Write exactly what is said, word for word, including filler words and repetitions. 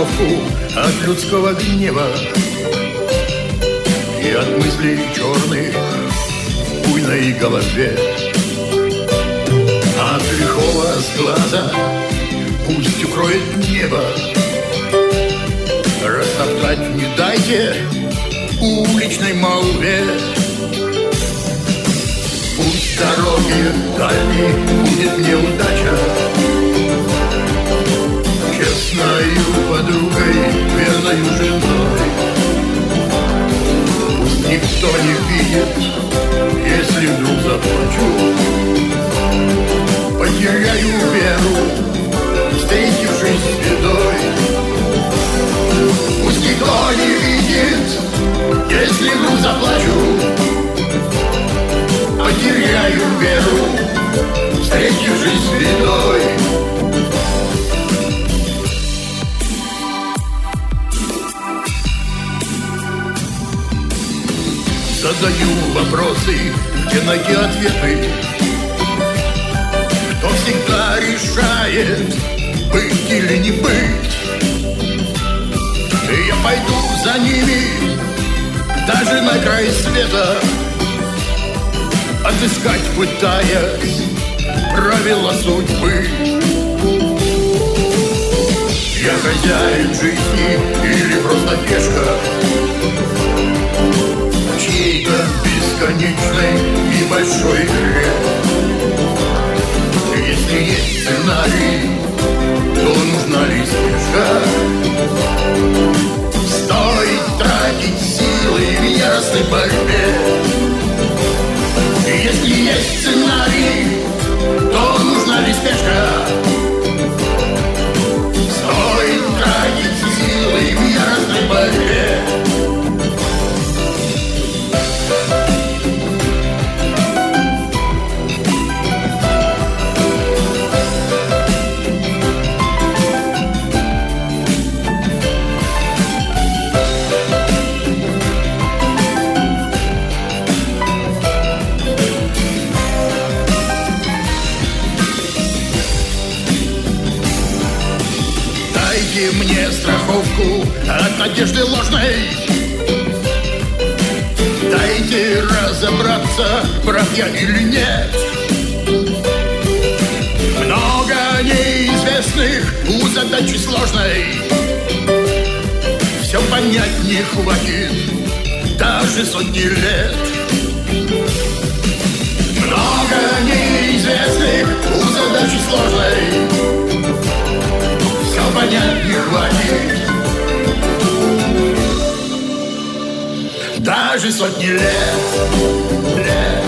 страховку от людского гнева и от мыслей черных в буйной голове. От лихого сглаза пусть укроет небо, растоптать не дайте уличной молве. Пусть дороги дальней будет мне удача, честною подругой, верною женой. Пусть никто не видит, если вдруг заплачу, потеряю веру, встретившись с бедой. Пусть никто не видит, если вдруг заплачу, потеряю веру, встретившись с бедой. Задаю вопросы, где найти ответы. Кто всегда решает, быть или не быть. И я пойду за ними, даже на край света, отыскать пытаясь правила судьбы. Я хозяин жизни или просто пешка чьей-то бесконечной и большой игре. Если есть сценарий, то нужна ли спешка? Стоит тратить силы в яростной борьбе. Если есть сценарий, то нужна ли спешка? Стоит тратить силы в яростной борьбе. Дайте мне страховку от надежды ложной. Дайте разобраться, прав я или нет. Много неизвестных у задачи сложной. Все понять не хватит даже сотни лет. Много неизвестных у задачи сложной. Понять не хватит даже сотни лет, лет.